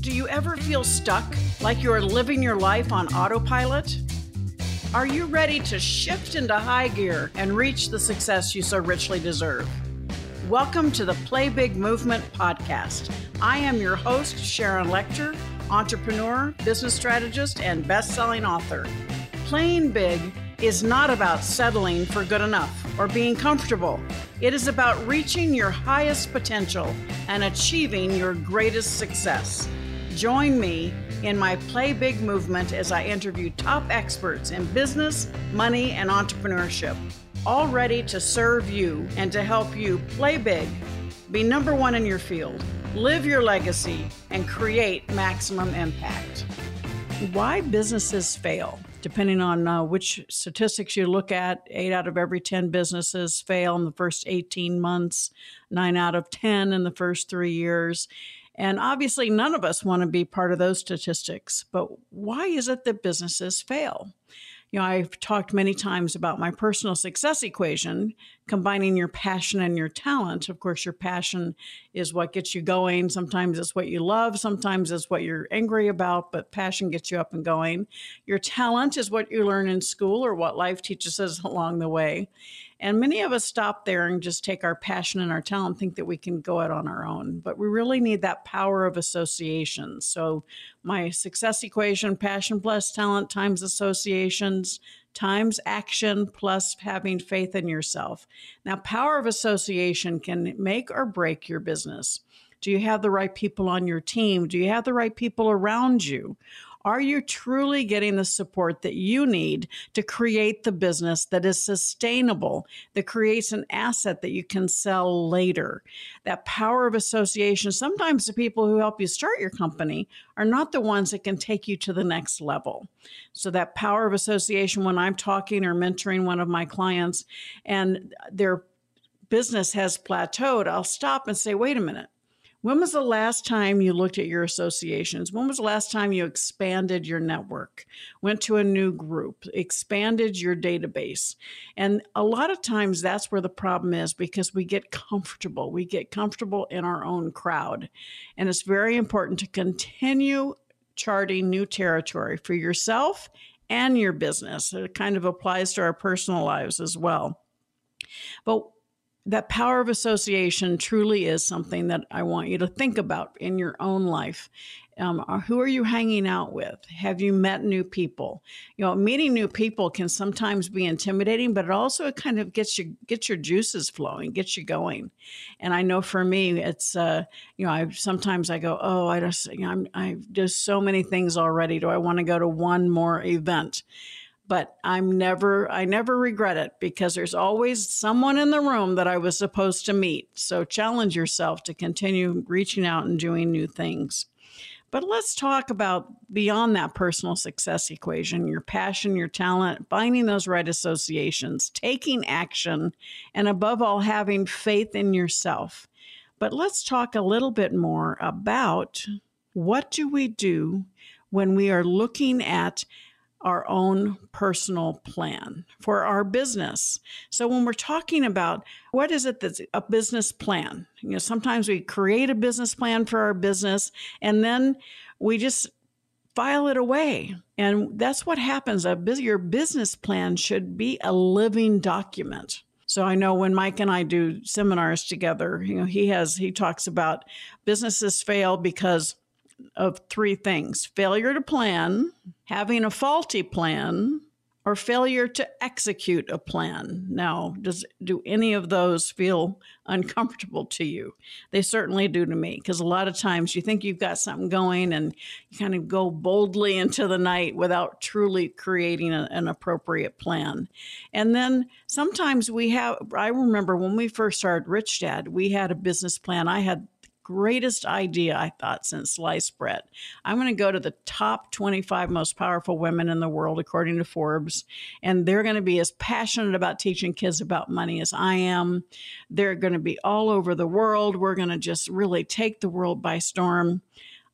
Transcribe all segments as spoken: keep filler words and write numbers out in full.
Do you ever feel stuck, like you're living your life on autopilot? Are you ready to shift into high gear and reach the success you so richly deserve? Welcome to the Play Big Movement podcast. I am your host, Sharon Lechter, entrepreneur, business strategist, and best-selling author. Playing big is not about settling for good enough or being comfortable. It is about reaching your highest potential and achieving your greatest success. Join me in my Play Big movement as I interview top experts in business, money, and entrepreneurship, all ready to serve you and to help you play big, be number one in your field, live your legacy, and create maximum impact. Why businesses fail? Depending on uh, which statistics you look at, eight out of every ten businesses fail in the first eighteen months, nine out of ten in the first three years. And obviously, none of us want to be part of those statistics. But why is it that businesses fail? You know, I've talked many times about my personal success equation, combining your passion and your talent. Of course, your passion is what gets you going. Sometimes it's what you love. Sometimes it's what you're angry about, but passion gets you up and going. Your talent is what you learn in school or what life teaches us along the way. And many of us stop there and just take our passion and our talent, think that we can go out on our own. But we really need that power of association. So my success equation, passion plus talent times associations, times action plus having faith in yourself. Now, power of association can make or break your business. Do you have the right people on your team? Do you have the right people around you? Are you truly getting the support that you need to create the business that is sustainable, that creates an asset that you can sell later? That power of association, sometimes the people who help you start your company are not the ones that can take you to the next level. So that power of association, when I'm talking or mentoring one of my clients and their business has plateaued, I'll stop and say, wait a minute. When was the last time you looked at your associations? When was the last time you expanded your network, went to a new group, expanded your database? And a lot of times that's where the problem is, because we get comfortable. We get comfortable in our own crowd. And it's very important to continue charting new territory for yourself and your business. It kind of applies to our personal lives as well. But that power of association truly is something that I want you to think about in your own life. Um, who are you hanging out with? Have you met new people? You know, meeting new people can sometimes be intimidating, but it also kind of gets you gets your juices flowing, gets you going. And I know for me, it's uh, you know, I sometimes I go, oh, I just, you know, I'm I've just so many things already. Do I want to go to one more event? But I'm never, I never regret it, because there's always someone in the room that I was supposed to meet. So challenge yourself to continue reaching out and doing new things. But let's talk about beyond that personal success equation, your passion, your talent, finding those right associations, taking action, and above all, having faith in yourself. But let's talk a little bit more about what do we do when we are looking at our own personal plan for our business. So when we're talking about what is it that's a business plan, you know, sometimes we create a business plan for our business and then we just file it away. And that's what happens. A bus- your business plan should be a living document. So I know when Mike and I do seminars together, you know, he has, he talks about businesses fail because of three things: failure to plan, having a faulty plan, or failure to execute a plan. Now, does do any of those feel uncomfortable to you? They certainly do to me, because a lot of times you think you've got something going and you kind of go boldly into the night without truly creating a, an appropriate plan. And then sometimes we have, I remember when we first started Rich Dad, we had a business plan. I had greatest idea, I thought, since sliced bread. I'm going to go to the top twenty-five most powerful women in the world, according to Forbes, and they're going to be as passionate about teaching kids about money as I am. They're going to be all over the world. We're going to just really take the world by storm.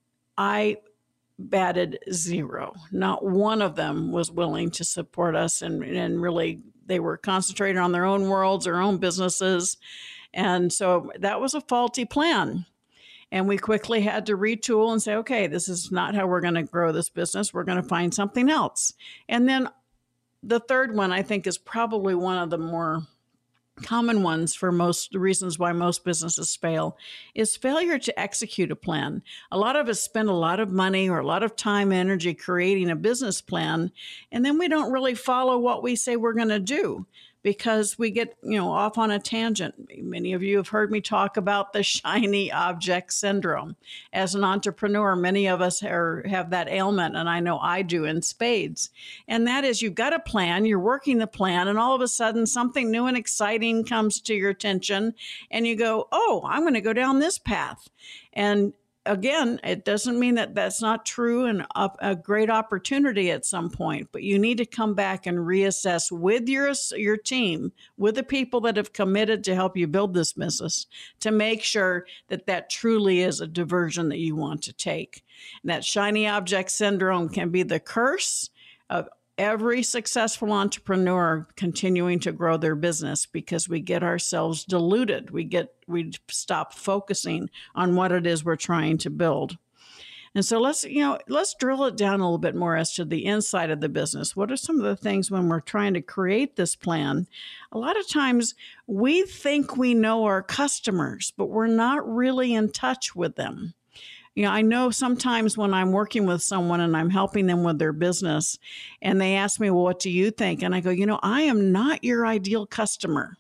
I batted zero. Not one of them was willing to support us, and, and really they were concentrated on their own worlds, their own businesses. And so that was a faulty plan. And we quickly had to retool and say, okay, this is not how we're going to grow this business. We're going to find something else. And then the third one, I think, is probably one of the more common ones for most the reasons why most businesses fail is failure to execute a plan. A lot of us spend a lot of money or a lot of time, energy creating a business plan, and then we don't really follow what we say we're going to do because we get, you know, off on a tangent. Many of you have heard me talk about the shiny object syndrome. As an entrepreneur, many of us are, have that ailment, and I know I do in spades. And that is, you've got a plan, you're working the plan, and all of a sudden something new and exciting comes to your attention, and you go, oh, I'm going to go down this path. And again, it doesn't mean that that's not true and a, a great opportunity at some point, but you need to come back and reassess with your, your team, with the people that have committed to help you build this business, to make sure that that truly is a diversion that you want to take. And that shiny object syndrome can be the curse of every successful entrepreneur continuing to grow their business because we get ourselves diluted. We get we stop focusing on what it is we're trying to build. And so let's, you know, let's drill it down a little bit more as to the inside of the business. What are some of the things when we're trying to create this plan? A lot of times we think we know our customers, but we're not really in touch with them. You know, I know sometimes when I'm working with someone and I'm helping them with their business and they ask me, well, what do you think? And I go, you know, I am not your ideal customer.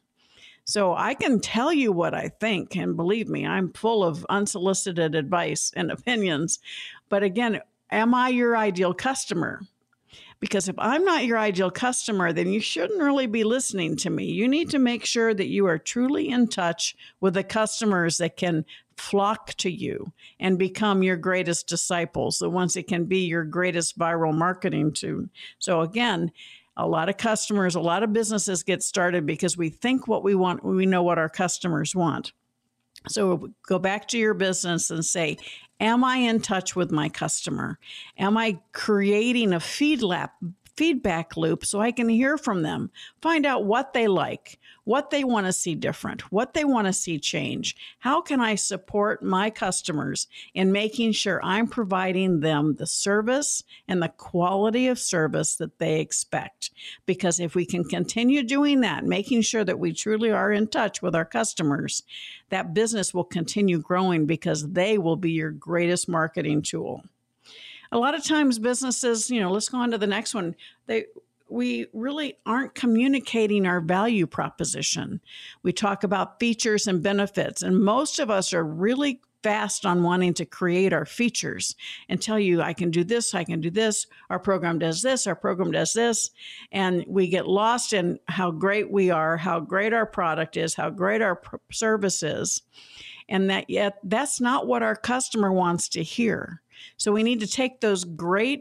So I can tell you what I think. And believe me, I'm full of unsolicited advice and opinions. But again, am I your ideal customer? Because if I'm not your ideal customer, then you shouldn't really be listening to me. You need to make sure that you are truly in touch with the customers that can flock to you and become your greatest disciples, the ones that can be your greatest viral marketing to. So again, a lot of customers, a lot of businesses get started because we think what we want, we know what our customers want. So go back to your business and say, am I in touch with my customer? Am I creating a feed lap, feedback loop so I can hear from them, find out what they like, what they want to see different, what they want to see change? How can I support my customers in making sure I'm providing them the service and the quality of service that they expect? Because if we can continue doing that, making sure that we truly are in touch with our customers, that business will continue growing because they will be your greatest marketing tool. A lot of times businesses, you know, let's go on to the next one. They, we really aren't communicating our value proposition. We talk about features and benefits, and most of us are really fast on wanting to create our features and tell you, I can do this, I can do this, our program does this, our program does this. And we get lost in how great we are, how great our product is, how great our pr- service is. And that yet that's not what our customer wants to hear. So we need to take those great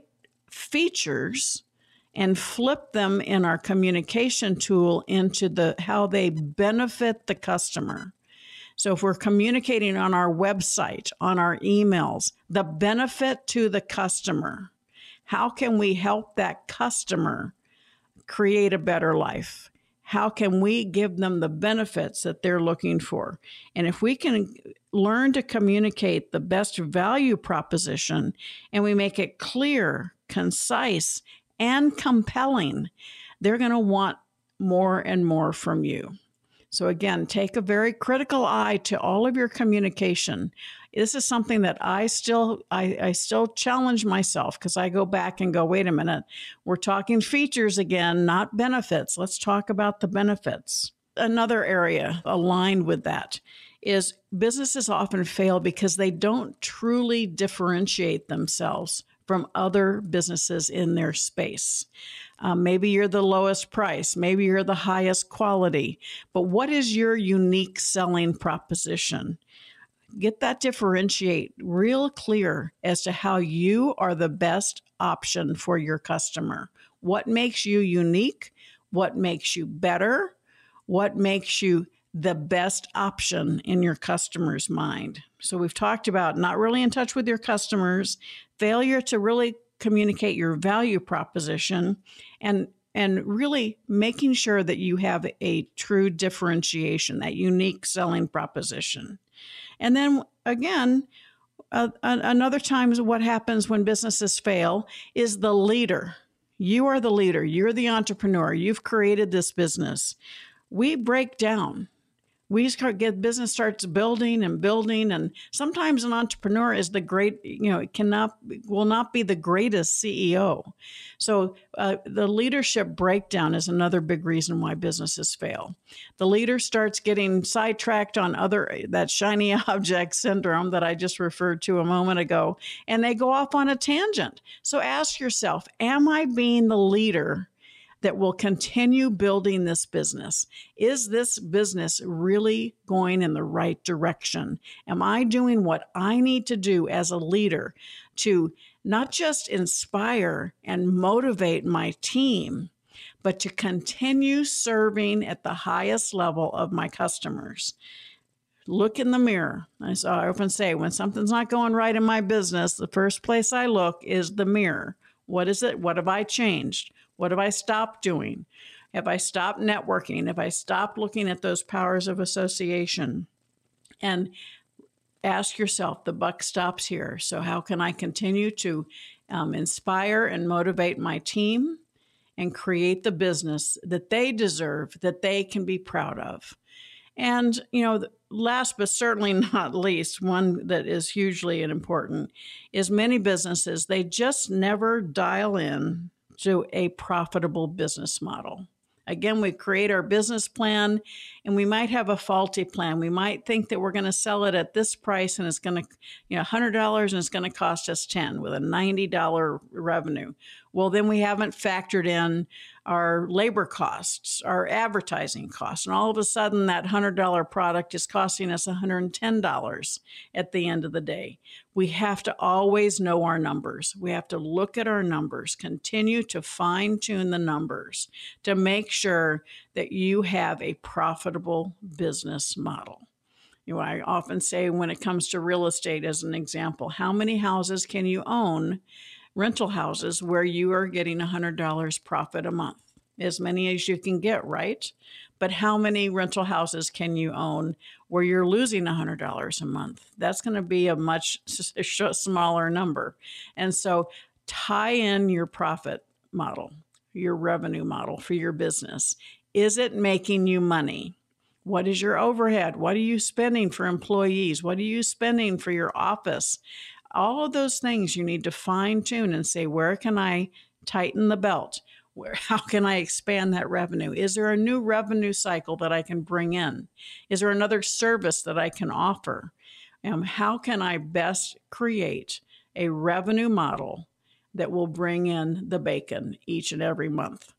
features and flip them in our communication tool into the how they benefit the customer. So if we're communicating on our website, on our emails, the benefit to the customer, how can we help that customer create a better life? How can we give them the benefits that they're looking for? And if we can learn to communicate the best value proposition and we make it clear, concise, and compelling, they're going to want more and more from you. So again, take a very critical eye to all of your communication. This is something that I still I, I still challenge myself because I go back and go, wait a minute, we're talking features again, not benefits. Let's talk about the benefits. Another area aligned with that is businesses often fail because they don't truly differentiate themselves from other businesses in their space. Um, maybe you're the lowest price, maybe you're the highest quality, but what is your unique selling proposition? Get that differentiate real clear as to how you are the best option for your customer. What makes you unique? What makes you better? What makes you the best option in your customer's mind? So we've talked about not really in touch with your customers, failure to really communicate your value proposition, and and really making sure that you have a true differentiation, that unique selling proposition. And then again, uh, another time what happens when businesses fail is the leader. You are the leader. You're the entrepreneur. You've created this business. We break down. We start get business starts building and building, and sometimes an entrepreneur is the great, you know, it cannot will not be the greatest C E O. So uh, the leadership breakdown is another big reason why businesses fail. The leader starts getting sidetracked on other that shiny object syndrome that I just referred to a moment ago, and they go off on a tangent. So ask yourself, am I being the leader that will continue building this business? Is this business really going in the right direction? Am I doing what I need to do as a leader to not just inspire and motivate my team, but to continue serving at the highest level of my customers? Look in the mirror. I so I often say, when something's not going right in my business, the first place I look is the mirror. What is it? What have I changed? What have I stopped doing? Have I stopped networking? Have I stopped looking at those powers of association? And ask yourself, the buck stops here. So how can I continue to um, inspire and motivate my team and create the business that they deserve, that they can be proud of? And, you know, last but certainly not least, one that is hugely important is many businesses, they just never dial in to a profitable business model. Again, we create our business plan and we might have a faulty plan. We might think that we're going to sell it at this price and it's going to, you know, one hundred dollars and it's going to cost us ten dollars with a ninety dollars revenue. Well, then we haven't factored in our labor costs, our advertising costs. And all of a sudden that one hundred dollars product is costing us one hundred ten dollars at the end of the day. We have to always know our numbers. We have to look at our numbers, continue to fine tune the numbers to make sure that you have a profitable business model. You know, I often say when it comes to real estate, as an example, how many houses can you own, rental houses, where you are getting one hundred dollars profit a month? As many as you can get, right? But how many rental houses can you own where you're losing one hundred dollars a month? That's going to be a much smaller number. And so tie in your profit model, your revenue model for your business. Is it making you money? What is your overhead? What are you spending for employees? What are you spending for your office? All of those things you need to fine tune and say, where can I tighten the belt? Where, how can I expand that revenue? Is there a new revenue cycle that I can bring in? Is there another service that I can offer? Um, how can I best create a revenue model that will bring in the bacon each and every month?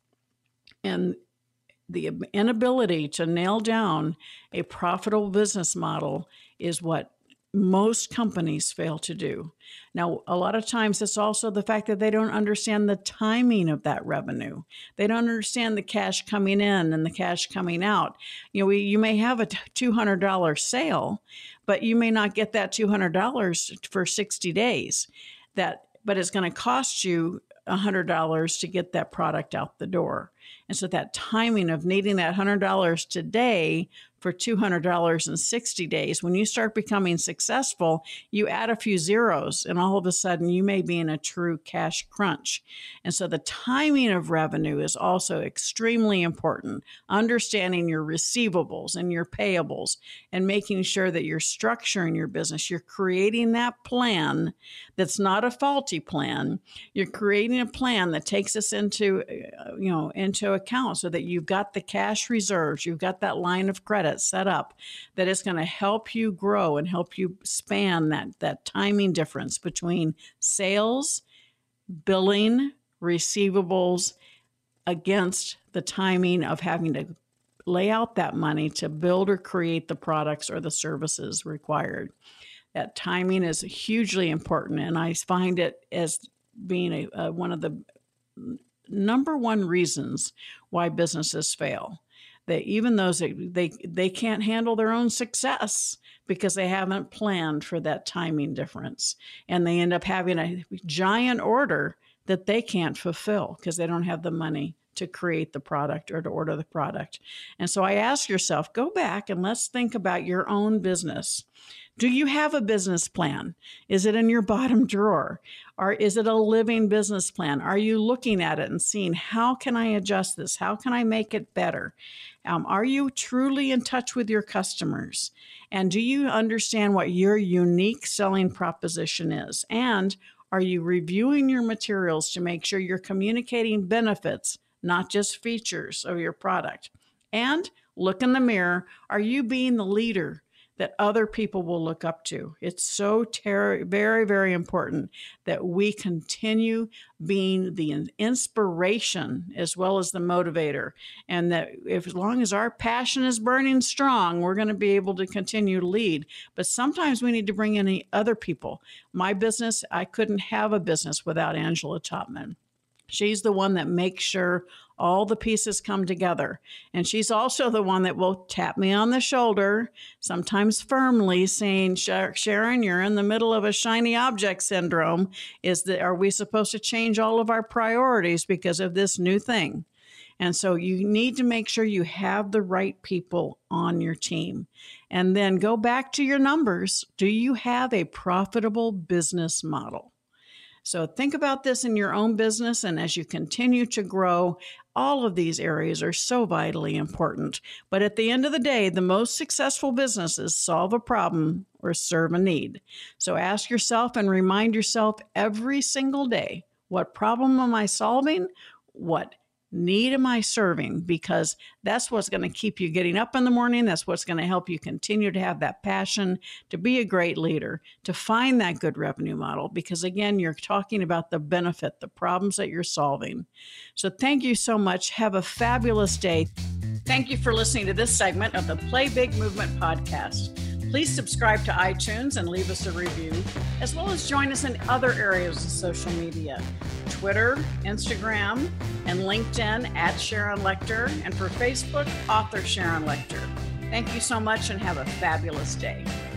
And the inability to nail down a profitable business model is what most companies fail to do. Now, a lot of times it's also the fact that they don't understand the timing of that revenue. They don't understand the cash coming in and the cash coming out. You know, we, you may have a two hundred dollars sale, but you may not get that two hundred dollars for sixty days. That, but it's going to cost you one hundred dollars to get that product out the door. And so that timing of needing that one hundred dollars today for two hundred dollars in sixty days, when you start becoming successful, you add a few zeros and all of a sudden you may be in a true cash crunch. And so the timing of revenue is also extremely important. Understanding your receivables and your payables and making sure that you're structuring your business. You're creating that plan that's not a faulty plan. You're creating a plan that takes us into, you know, into account so that you've got the cash reserves, you've got that line of credit set up that is going to help you grow and help you span that, that timing difference between sales, billing, receivables against the timing of having to lay out that money to build or create the products or the services required. That timing is hugely important, and I find it as being a, a, one of the number one reasons why businesses fail. They, even those that they they can't handle their own success because they haven't planned for that timing difference, and they end up having a giant order that they can't fulfill because they don't have the money to create the product or to order the product. And so I ask yourself, go back and let's think about your own business. Do you have a business plan? Is it in your bottom drawer? Or is it a living business plan? Are you looking at it and seeing, how can I adjust this? How can I make it better? Um, are you truly in touch with your customers? And do you understand what your unique selling proposition is? And are you reviewing your materials to make sure you're communicating benefits, not just features of your product? And look in the mirror. Are you being the leader that other people will look up to? It's so ter- very, very important that we continue being the inspiration as well as the motivator. And that if, as long as our passion is burning strong, we're going to be able to continue to lead. But sometimes we need to bring in other people. My business, I couldn't have a business without Angela Topman. She's the one that makes sure all the pieces come together. And she's also the one that will tap me on the shoulder, sometimes firmly, saying, Sharon, you're in the middle of a shiny object syndrome. Is that, are we supposed to change all of our priorities because of this new thing? And so you need to make sure you have the right people on your team. And then go back to your numbers. Do you have a profitable business model? So think about this in your own business, and as you continue to grow, all of these areas are so vitally important. But at the end of the day, the most successful businesses solve a problem or serve a need. So ask yourself and remind yourself every single day, what problem am I solving? What need am I serving? Because that's what's going to keep you getting up in the morning. That's what's going to help you continue to have that passion, to be a great leader, to find that good revenue model. Because again, you're talking about the benefit, the problems that you're solving. So thank you so much. Have a fabulous day. Thank you for listening to this segment of the Play Big Movement podcast. Please subscribe to iTunes and leave us a review, as well as join us in other areas of social media, Twitter, Instagram, and LinkedIn at Sharon Lechter, and for Facebook, author Sharon Lechter. Thank you so much and have a fabulous day.